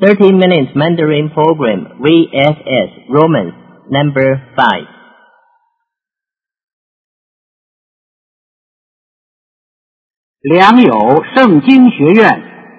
30 Minutes Mandarin Program VSS Romans Number 5. 良友圣经学院。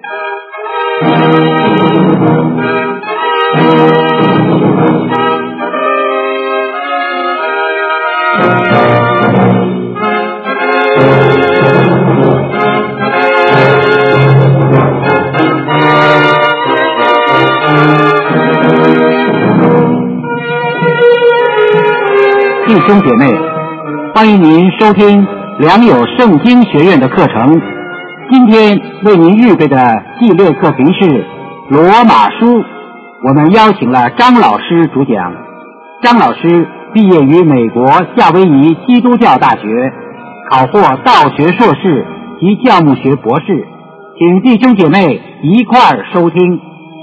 弟兄姐妹，欢迎您收听良友圣经学院的课程。今天为您预备的系列课程是罗马书，我们邀请了张老师主讲。张老师毕业于美国夏威夷基督教大学，考获道学硕士及教牧学博士，请弟兄姐妹一块儿收听。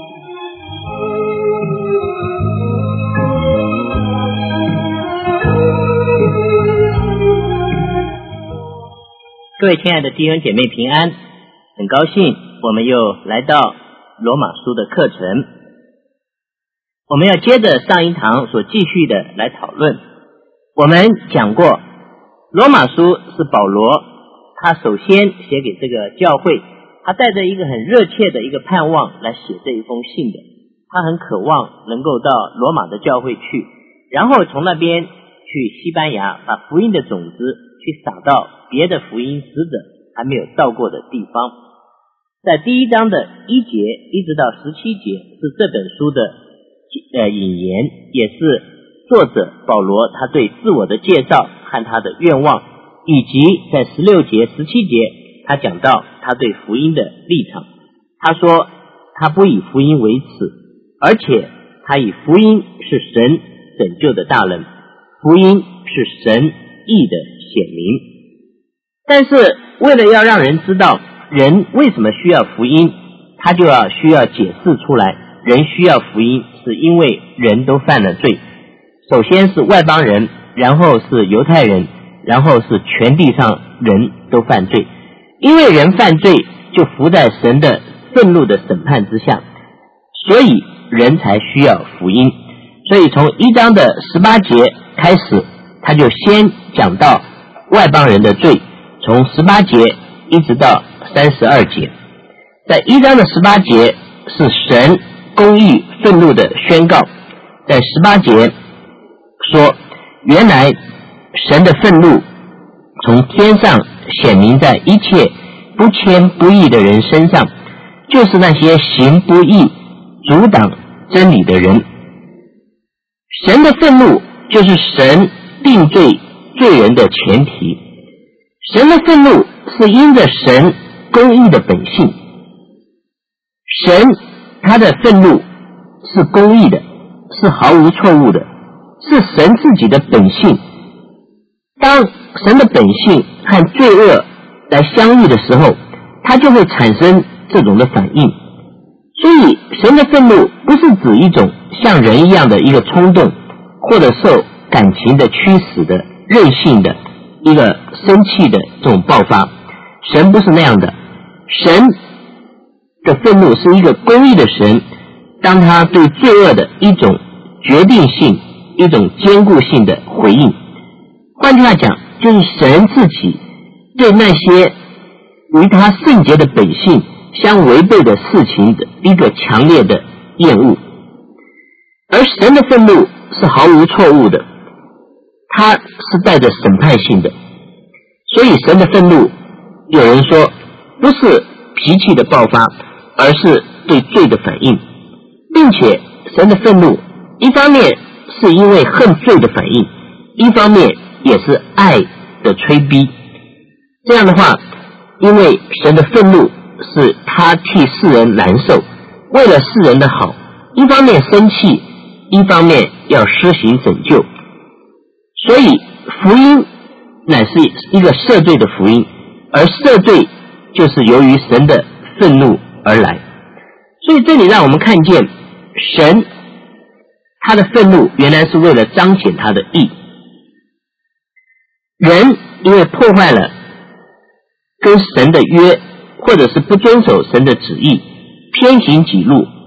各位亲爱的弟兄姐妹平安，很高兴我们又来到罗马书的课程。我们要接着上一堂所继续的来讨论。我们讲过罗马书是保罗他首先写给这个教会，他带着一个很热切的一个盼望来写这一封信的。他很渴望能够到罗马的教会去，然后从那边去西班牙，把福音的种子去撒到别的福音使者还没有到过的地方。在第一章的1节一直到17节是这本书的引言，也是作者保罗他对自我的介绍和他的愿望，以及在16节17节他讲到他对福音的立场。他说他不以福音为耻，而且他以福音是神拯救的大能，福音是神义的显明。但是为了要让人知道人为什么需要福音，他就需要解释出来，人需要福音是因为人都犯了罪，首先是外邦人，然后是犹太人，然后是全地上人都犯罪。因为人犯罪就伏在神的愤怒的审判之下，所以人才需要福音。所以从1章的18节开始，他就先讲到外邦人的罪，从18节一直到32节。在1章的18节是神公义愤怒的宣告，在18节说原来神的愤怒从天上显明在一切不谦不义的人身上，就是那些行不义阻挡真理的人。神的愤怒就是神定罪罪人的前提。神的愤怒是因着神公义的本性，神他的愤怒是公义的，是毫无错误的，是神自己的本性。当神的本性和罪恶来相遇的时候，它就会产生这种的反应。所以神的愤怒不是指一种像人一样的一个冲动，或者受感情的驱使的任性的一个生气的这种爆发。神不是那样的，神的愤怒是一个公义的神，当他对罪恶的一种决定性一种坚固性的回应。换句话讲，就是神自己对那些与他圣洁的本性相违背的事情的一个强烈的厌恶。而神的愤怒是毫无错误的，它是带着审判性的。所以神的愤怒有人说不是脾气的爆发，而是对罪的反应，并且神的愤怒一方面是因为恨罪的反应，一方面也是爱的催逼。这样的话，因为神的愤怒是他替世人难受，为了世人的好，一方面生气，一方面要施行拯救。所以福音乃是一个赦罪的福音，而赦罪就是由于神的愤怒而来。所以这里让我们看见神他的愤怒原来是为了彰显他的义。人因为破坏了跟神的约，或者是不遵守神的旨意，偏行己路，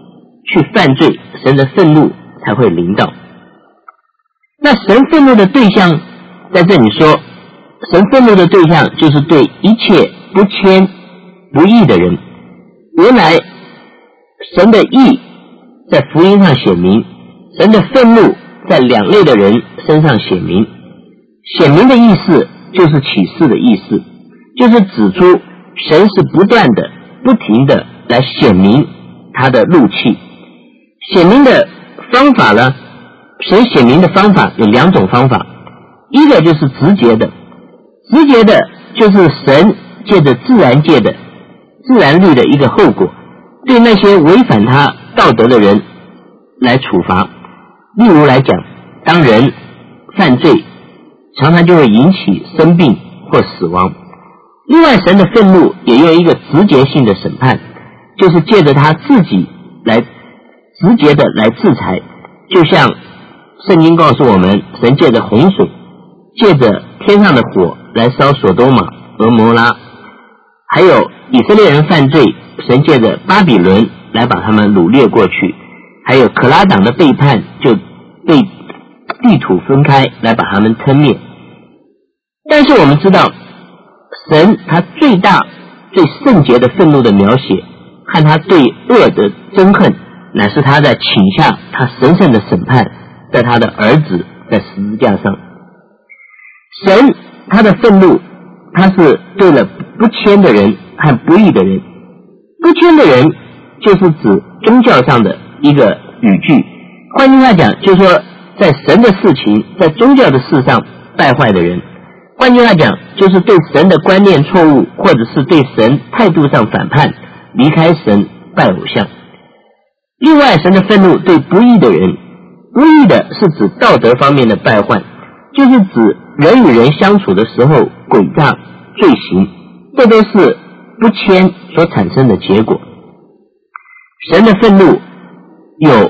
去犯罪，神的愤怒才会临到。那神愤怒的对象在这里说，神愤怒的对象就是对一切不谦不义的人。原来神的义在福音上显明，神的愤怒在两类的人身上显明。显明的意思就是启示的意思，就是指出神是不断的不停的来显明他的怒气。显明的方法呢，神显明的方法有两种方法，一个就是直接的，直接的就是神借着自然界的自然律的一个后果，对那些违反他道德的人来处罚。例如来讲，当人犯罪，常常就会引起生病或死亡。另外，神的愤怒也用一个直接性的审判，就是借着他自己来直接的来制裁。就像圣经告诉我们，神借着洪水，借着天上的火来烧所多玛、俄摩拉，还有以色列人犯罪，神借着巴比伦来把他们掳掠过去，还有可拉党的背叛，就被地土分开来把他们吞灭。但是我们知道，神他最大最圣洁的愤怒的描写和他对恶的憎恨，乃是他在倾下他神圣的审判在他的儿子在十字架上。神他的愤怒，他是对了不谦的人和不义的人。不谦的人就是指宗教上的一个语句，换句话讲，就是说在神的事情，在宗教的事上败坏的人。换句话讲，就是对神的观念错误，或者是对神态度上反叛，离开神拜偶像。另外，神的愤怒对不义的人，不义的是指道德方面的败坏，就是指人与人相处的时候诡诈罪行，这都是不谦所产生的结果。神的愤怒有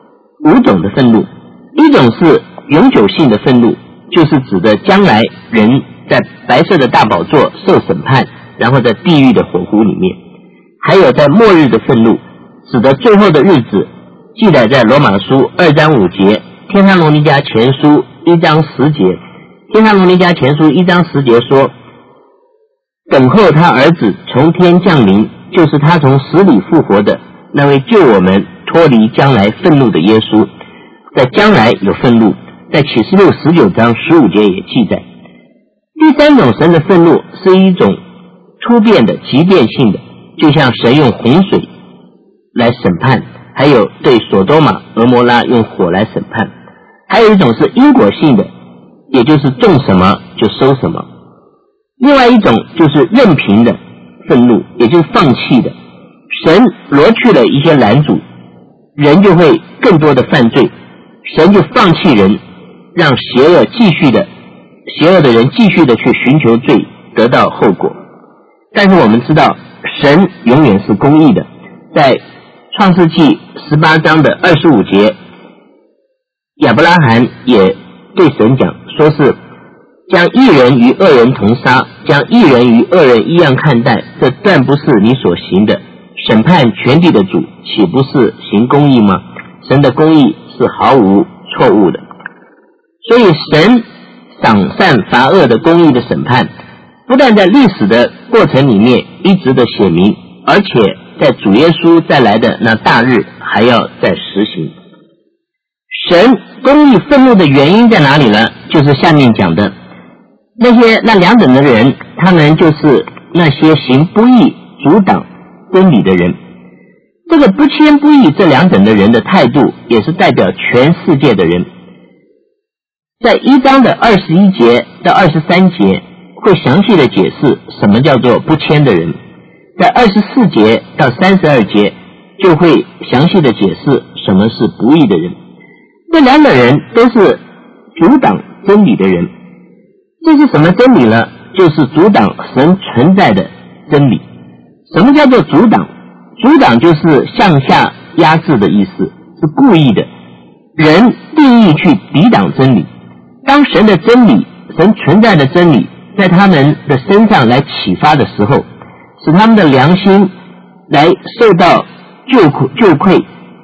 5种的愤怒，一种是永久性的愤怒，就是指的将来人在白色的大宝座受审判，然后在地狱的火湖里面。还有在末日的愤怒，指的最后的日子，记载在罗马书2章5节，天撒罗尼迦前书1章10节。天撒罗尼迦前书1章10节说，等候他儿子从天降临，就是他从死里复活的那位救我们脱离将来愤怒的耶稣。在将来有愤怒，在启示录19章15节也记载。第三种神的愤怒是一种突变的急变性的，就像神用洪水来审判，还有对所多玛、俄摩拉用火来审判。还有一种是因果性的，也就是种什么就收什么。另外一种就是任凭的愤怒，也就是放弃的。神挪去了一些拦阻，人就会更多的犯罪，神就放弃人，让邪恶的人继续的去寻求罪，得到后果。但是我们知道，神永远是公义的。在创世纪18章的25节，亚伯拉罕也对神讲，说是将义人与恶人同杀，将义人与恶人一样看待，这断不是你所行的。审判全地的主，岂不是行公义吗？神的公义是毫无错误的。所以神赏善罚恶的公义的审判，不但在历史的过程里面一直的写明，而且在主耶稣再来的那大日还要再实行。神公义愤怒的原因在哪里呢？就是下面讲的那两等的人，他们就是那些行不义阻挡真理的人。这个不谦不义这两等的人的态度，也是代表全世界的人。在1章的21节到23节会详细的解释什么叫做不谦的人，在24节到32节就会详细的解释什么是不义的人。这两等人都是阻挡真理的人。这是什么真理呢？就是阻挡神存在的真理。什么叫做阻挡？阻挡就是向下压制的意思，是故意的。人定义去抵挡真理。当神的真理，神存在的真理在他们的身上来启发的时候，使他们的良心来受到救愧，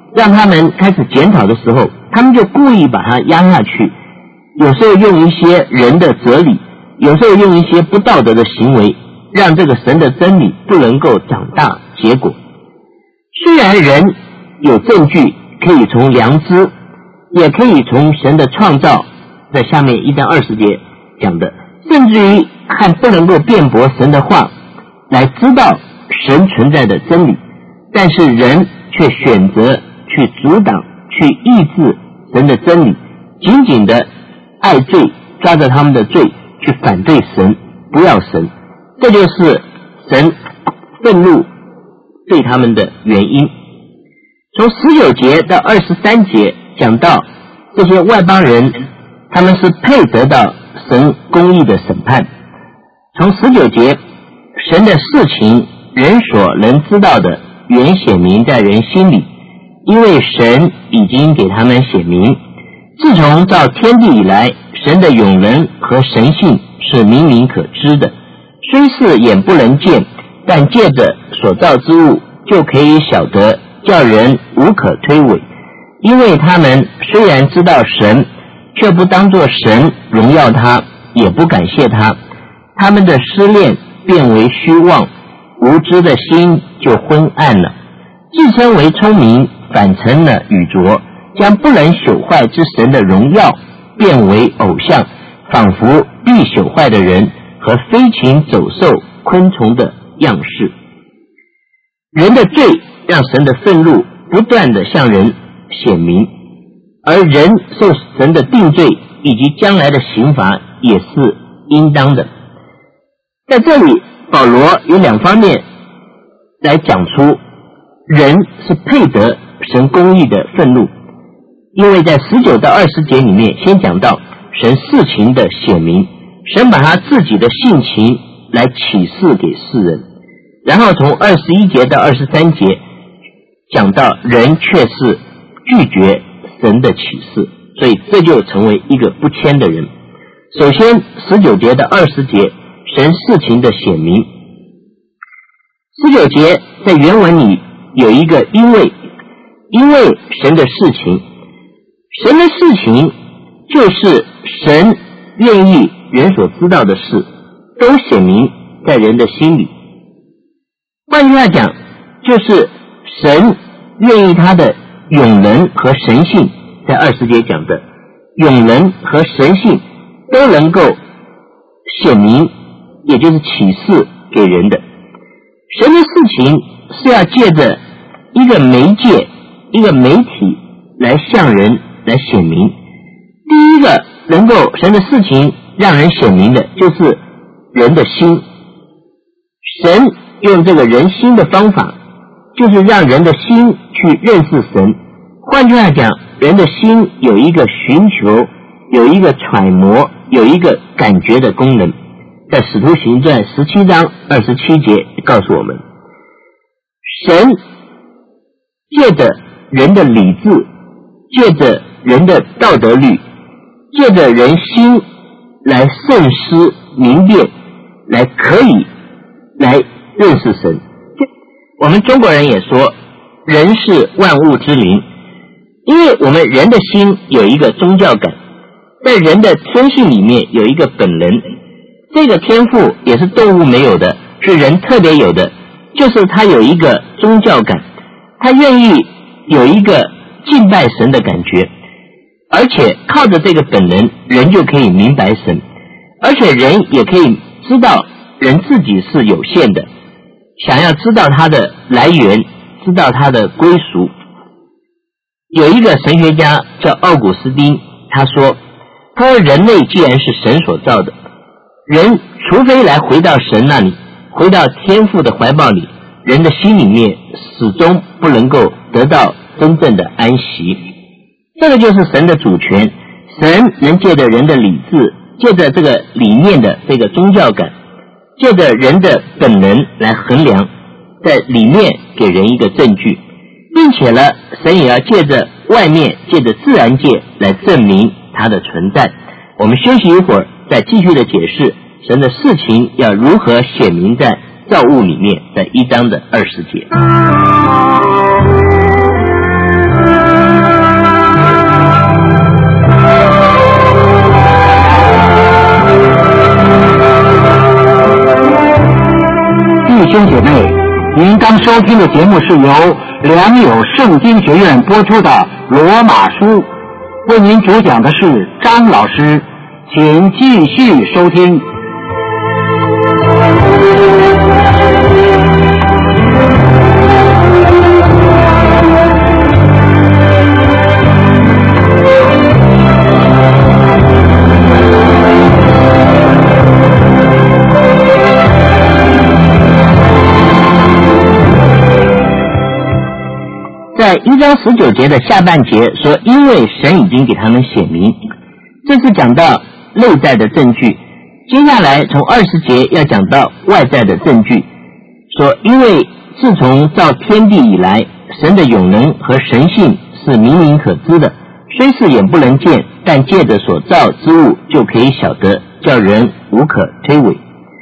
让他们开始检讨的时候，他们就故意把它压下去，有时候用一些人的哲理，有时候用一些不道德的行为，让这个神的真理不能够长大结果。虽然人有证据可以从良知，也可以从神的创造，在下面1章20节讲的，甚至于还不能够辩驳神的话来知道神存在的真理，但是人却选择去阻挡，去抑制神的真理，紧紧的爱罪，抓着他们的罪去反对神，不要神，这就是神愤怒对他们的原因。从19节到23节讲到这些外邦人，他们是配得到神公义的审判。从19节，神的事情人所能知道的原显明在人心里，因为神已经给他们显明。自从造天地以来，神的永能和神性是明明可知的，虽是眼不能见，但借着所造之物就可以晓得，叫人无可推诿。因为他们虽然知道神，却不当作神荣耀他，也不感谢他，他们的思念变为虚妄，无知的心就昏暗了，自称为聪明，反成了愚拙，将不能朽坏之神的荣耀变为偶像，仿佛必朽坏的人和飞禽走兽昆虫的样式。人的罪让神的愤怒不断地向人显明，而人受神的定罪以及将来的刑罚也是应当的。在这里保罗有2方面来讲出人是配得神公义的愤怒，因为在19到20节里面先讲到神事情的显明，神把他自己的性情来启示给世人，然后从21节到23节讲到人却是拒绝神的启示，所以这就成为一个不谦的人。首先19节到20节神事情的显明。19节在原文里有一个因为神的事情，神的事情就是神愿意人所知道的事都显明在人的心里。换句话讲，就是神愿意他的永能和神性，在20节讲的永能和神性都能够显明，也就是启示给人的。神的事情是要借着一个媒介，一个媒体来向人来显明。第一个能够神的事情让人显明的就是人的心，神用这个人心的方法，就是让人的心去认识神。换句话讲，人的心有一个寻求，有一个揣摩，有一个感觉的功能。在使徒行传17章27节告诉我们，神借着人的理智，借着人的道德律，借着人心来慎思明辨，来可以来认识神。我们中国人也说人是万物之灵，因为我们人的心有一个宗教感，在人的天性里面有一个本能，这个天赋也是动物没有的，是人特别有的，就是他有一个宗教感，他愿意有一个敬拜神的感觉，而且靠着这个本能，人就可以明白神，而且人也可以知道人自己是有限的，想要知道他的来源，知道他的归属。有一个神学家叫奥古斯丁，他说人类既然是神所造的，人除非来回到神那里，回到天父的怀抱里，人的心里面始终不能够得到真正的安息。这个就是神的主权，神能借着人的理智，借着这个理念的这个宗教感，借着人的本能来衡量，在里面给人一个证据，并且呢，神也要借着外面，借着自然界来证明它的存在。我们休息一会儿，再继续的解释神的事情要如何显明在造物里面，在1章的20节。 收听的节目是由良友圣经学院播出的《罗马书》，为您主讲的是张老师，请继续收听。 在1章19节的下半节说，因为神已经给他们显明，这是讲到内在的证据。接下来从20节要讲到外在的证据，说因为自从造天地以来，神的永能和神性是明明可知的，虽是眼不能见，但借着所造之物就可以晓得，叫人无可推诿。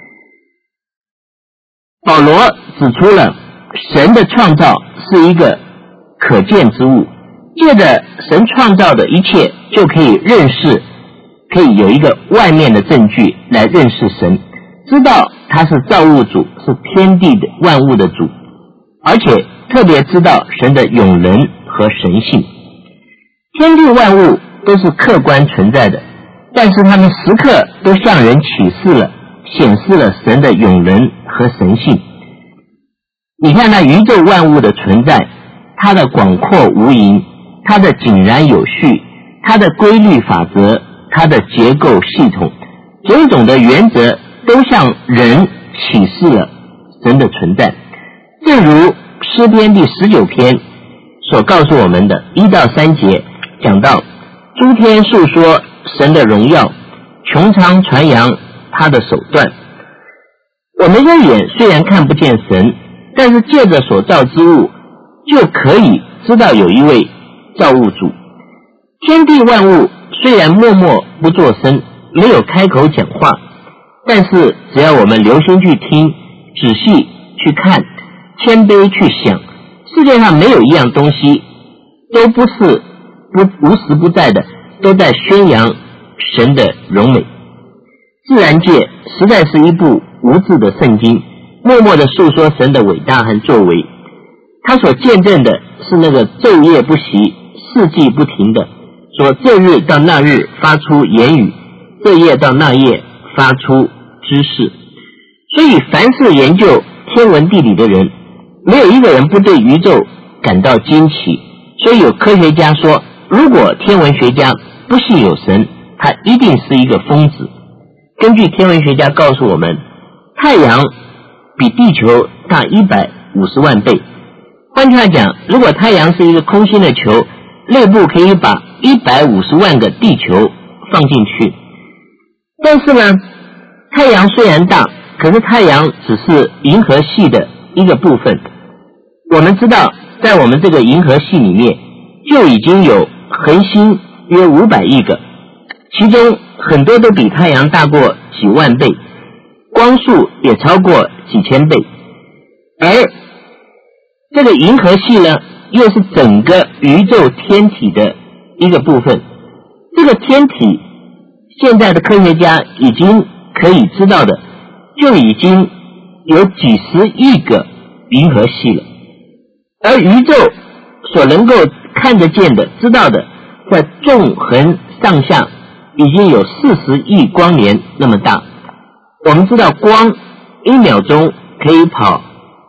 保罗指出了神的创造是一个可见之物，借着神创造的一切就可以认识，可以有一个外面的证据来认识神，知道他是造物主，是天地的万物的主，而且特别知道神的永能和神性。天地万物都是客观存在的，但是他们时刻都向人启示了，显示了神的永能和神性。你看那宇宙万物的存在，它的广阔无垠，它的井然有序，它的规律法则，它的结构系统，种种的原则都向人启示了神的存在。正如诗篇第19篇所告诉我们的1到3节讲到，诸天述说神的荣耀，穹苍传扬他的手段。我们肉眼虽然看不见神，但是借着所造之物就可以知道有一位造物主。天地万物虽然默默不作声，没有开口讲话，但是只要我们留心去听，仔细去看，谦卑去想，世界上没有一样东西都不是无时不在的，都在宣扬神的荣美。自然界实在是一部无字的圣经，默默地述说神的伟大和作为。他所见证的是那个昼夜不息，四季不停的，说这日到那日发出言语，这夜到那夜发出知识。所以凡是研究天文地理的人，没有一个人不对宇宙感到惊奇。所以有科学家说，如果天文学家不信有神，他一定是一个疯子。根据天文学家告诉我们，太阳比地球大150万倍。换句话讲，如果太阳是一个空心的球，内部可以把150万个地球放进去。但是呢，太阳虽然大，可是太阳只是银河系的一个部分。我们知道，在我们这个银河系里面，就已经有恒星约500亿个，其中很多都比太阳大过几万倍，光速也超过几千倍。而这个银河系呢，又是整个宇宙天体的一个部分。这个天体现在的科学家已经可以知道的，就已经有几十亿个银河系了。而宇宙所能够看得见的、知道的，在纵横上下已经有40亿光年那么大。我们知道光1秒钟可以跑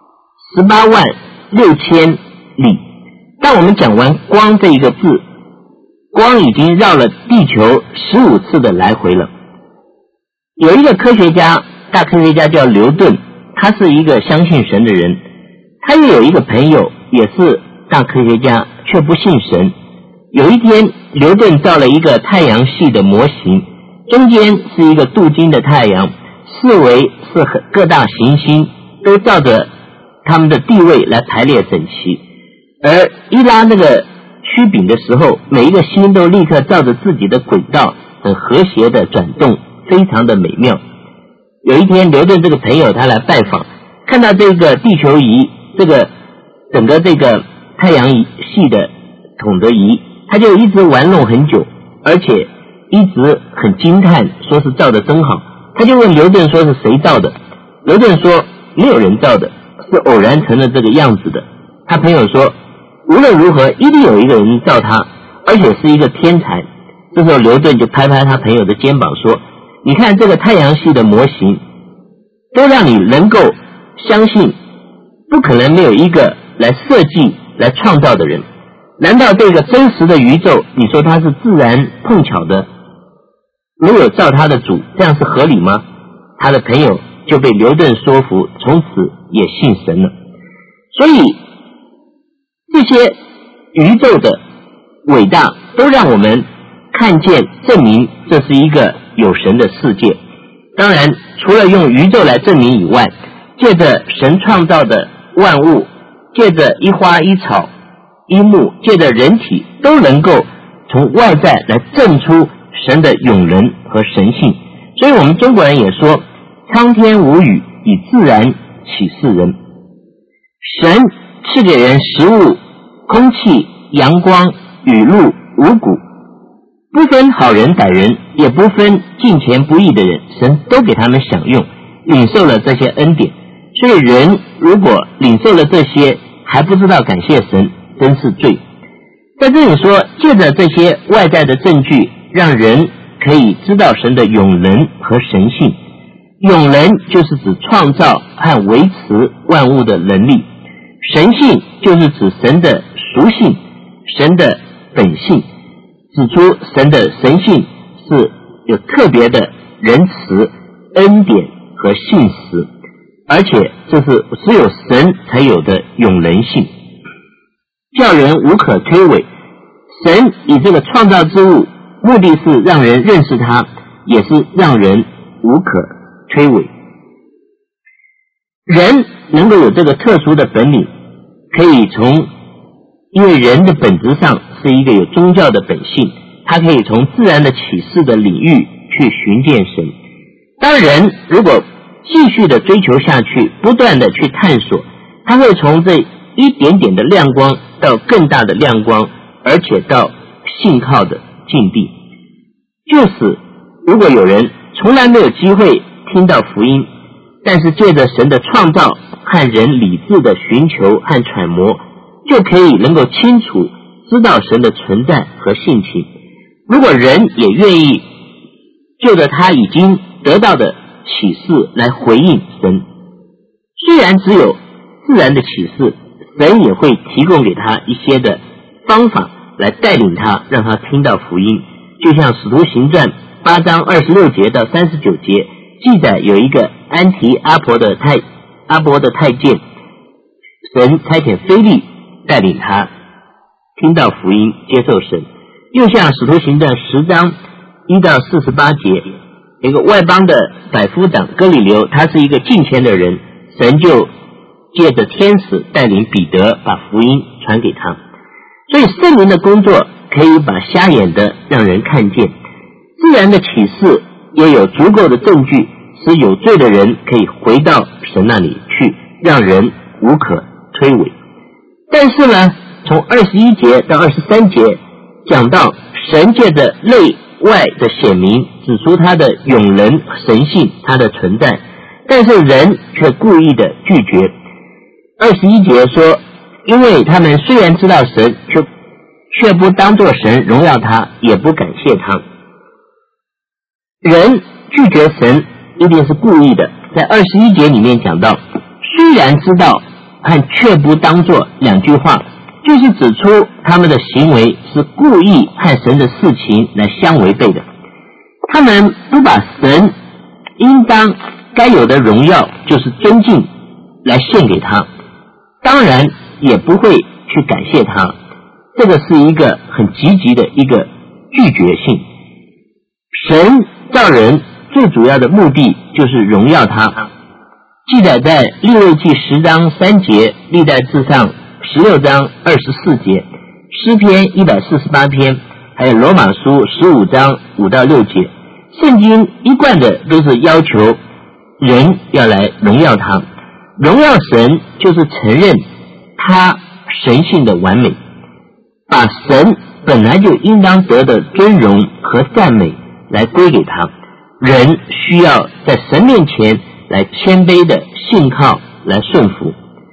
186000里。当我们讲完光这一个字，光已经绕了地球15次的来回了。有一个科学家，大科学家叫牛顿，他是一个相信神的人。他又有一个朋友也是大科学家，却不信神。有一天，牛顿造了一个太阳系的模型，中间是一个镀金的太阳，四围是各大行星都照着他们的地位来排列整齐，而一拉那个曲柄的时候，每一个星都立刻照着自己的轨道很和谐的转动，非常的美妙。有一天，牛顿这个朋友他来拜访，看到这个地球仪，这个整个这个太阳系的统则仪，他就一直玩弄很久，而且一直很惊叹，说是造得真好。他就问牛顿说是谁造的？牛顿说没有人造的， 是偶然成了这个样子的。他朋友说无论如何一定有一个人造他，而且是一个天才。这时候牛顿就拍拍他朋友的肩膀说，你看这个太阳系的模型都让你能够相信不可能没有一个来设计来创造的人，难道这个真实的宇宙你说它是自然碰巧的没有造它的主，这样是合理吗？他的朋友就被牛顿说服，从此也信神了。所以这些宇宙的伟大都让我们看见证明这是一个有神的世界。当然除了用宇宙来证明以外，借着神创造的万物，借着一花一草一木，借着人体，都能够从外在来证出神的永能和神性。所以我们中国人也说苍天无语，以自然启示人。神赐给人食物、空气、阳光、雨露、五谷，不分好人歹人，也不分敬虔不义的人，神都给他们享用，领受了这些恩典。所以人如果领受了这些还不知道感谢神，真是罪。在这里说借着这些外在的证据，让人可以知道神的永能和神性。永能就是指创造和维持万物的能力，神性就是指神的属性，神的本性，指出神的神性是有特别的仁慈、恩典和信实，而且这是只有神才有的永能性，叫人无可推诿。神以这个创造之物，目的是让人认识他，也是让人无可推诿。人能够有这个特殊的本领，可以因为人的本质上是一个有宗教的本性，他可以从自然的启示的领域去寻见神。当人如果继续的追求下去，不断的去探索，他会从这一点点的亮光到更大的亮光，而且到信靠的境地。就是如果有人从来没有机会听到福音，但是借着神的创造和人理智的寻求和揣摩，就可以能够清楚知道神的存在和性情。如果人也愿意就着他已经得到的启示来回应神，虽然只有自然的启示，神也会提供给他一些的方法来带领他，让他听到福音。就像使徒行传8章26节到39节记载，有一个安提阿伯的太监，神差遣腓力带领他听到福音，接受神。又像使徒行传10章1到48节，一个外邦的百夫长哥里流，他是一个敬虔的人，神就借着天使带领彼得把福音传给他。所以圣灵的工作可以把瞎眼的让人看见，自然的启示也有足够的证据，使有罪的人可以回到神那里去，让人无可推诿。但是呢，从21节到23节讲到神借着内外的显明，指出他的永能神性，他的存在，但是人却故意的拒绝。21节说，因为他们虽然知道神，却不当作神荣耀他，也不感谢他。人拒绝神一定是故意的。在21节里面讲到，虽然知道和却不当作两句话，就是指出他们的行为是故意和神的事情来相违背的。他们不把神应当该有的荣耀，就是尊敬来献给他，当然也不会去感谢他。这个是一个很积极的一个拒绝性。神造人最主要的目的就是荣耀他，记载在利未记10章3节，历代志上16章24节，诗篇148篇，还有罗马书15章5到6节。圣经一贯的都是要求人要来荣耀他。荣耀神就是承认他神性的完美，把神本来就应当得的尊荣和赞美来归给他。人需要在神面前来谦卑的信靠，来顺服。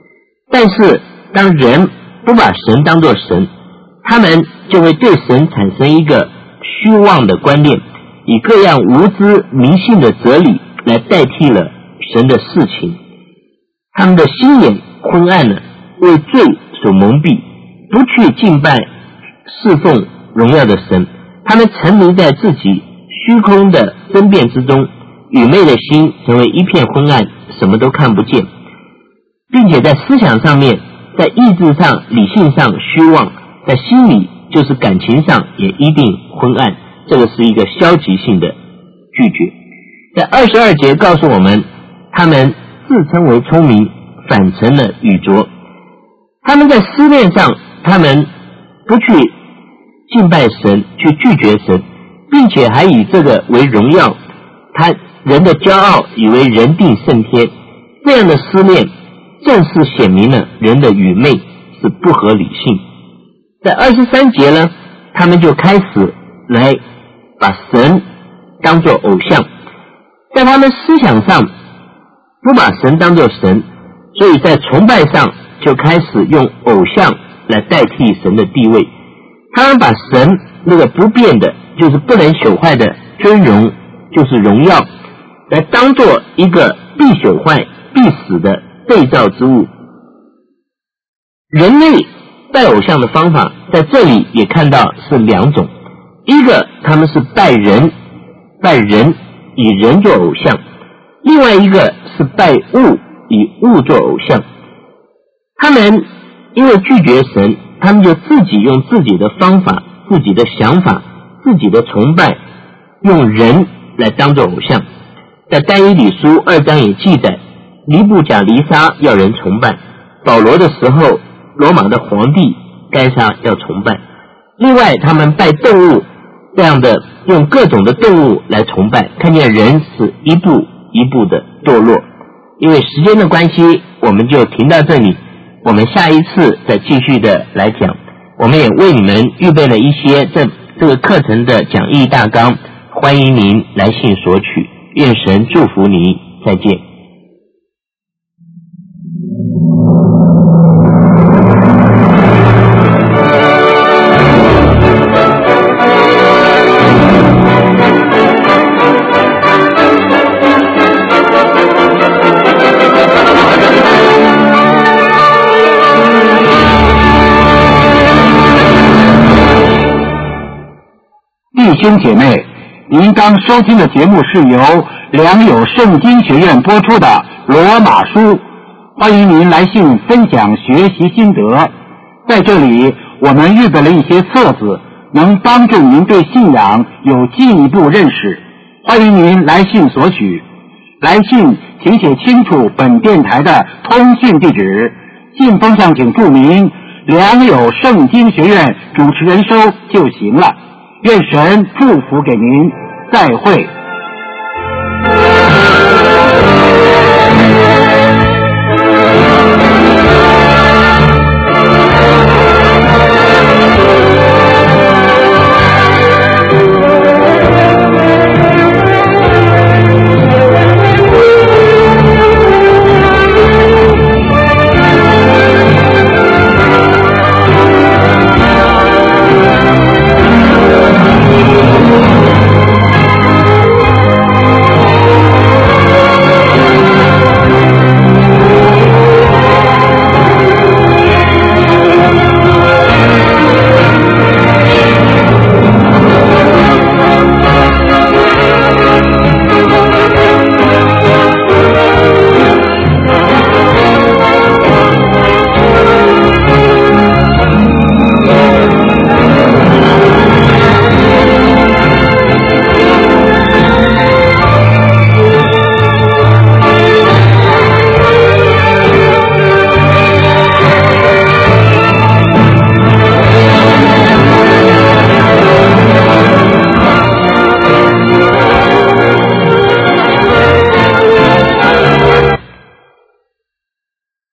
但是当人不把神当作神，他们就会对神产生一个虚妄的观念，以各样无知迷信的哲理来代替了神的事情。他们的心眼昏暗了，为罪所蒙蔽，不去敬拜侍奉荣耀的神。他们沉迷在自己虚空的争辩之中，愚昧的心成为一片昏暗，什么都看不见，并且在思想上面，在意志上理性上虚妄，在心里就是感情上也一定昏暗。这个是一个消极性的拒绝。在22节告诉我们，他们自称为聪明，反成了愚拙。他们在思念上，他们不去敬拜神，去拒绝神，并且还以这个为荣耀，他人的骄傲以为人定胜天。这样的思念正是显明了人的愚昧是不合理性。在23节呢，他们就开始来把神当作偶像，在他们思想上不把神当作神，所以在崇拜上就开始用偶像来代替神的地位。他们把神那个不变的，就是不能朽坏的尊荣，就是荣耀，来当作一个必朽坏必死的被造之物。人类拜偶像的方法在这里也看到是两种，一个他们是拜人，以人做偶像，另外一个是拜物，以物做偶像。他们因为拒绝神，他们就自己用自己的方法，自己的想法，自己的崇拜，用人来当作偶像。在但以理书2章也记载，尼布甲尼撒要人崇拜，保罗的时候罗马的皇帝该撒要崇拜。另外他们拜动物，这样的用各种的动物来崇拜，看见人是一步一步的堕落。因为时间的关系，我们就停到这里，我们下一次再继续的来讲。我们也为你们预备了一些这个课程的讲义大纲，欢迎您来信索取。愿神祝福你，再见。 弟兄姐妹，您刚收听的节目是由良友圣经学院播出的罗马书，欢迎您来信分享学习心得。在这里我们预备了一些册子，能帮助您对信仰有进一步认识，欢迎您来信索取。来信请写清楚本电台的通讯地址，信封上请注明良友圣经学院主持人收就行了。愿神祝福给您，再会。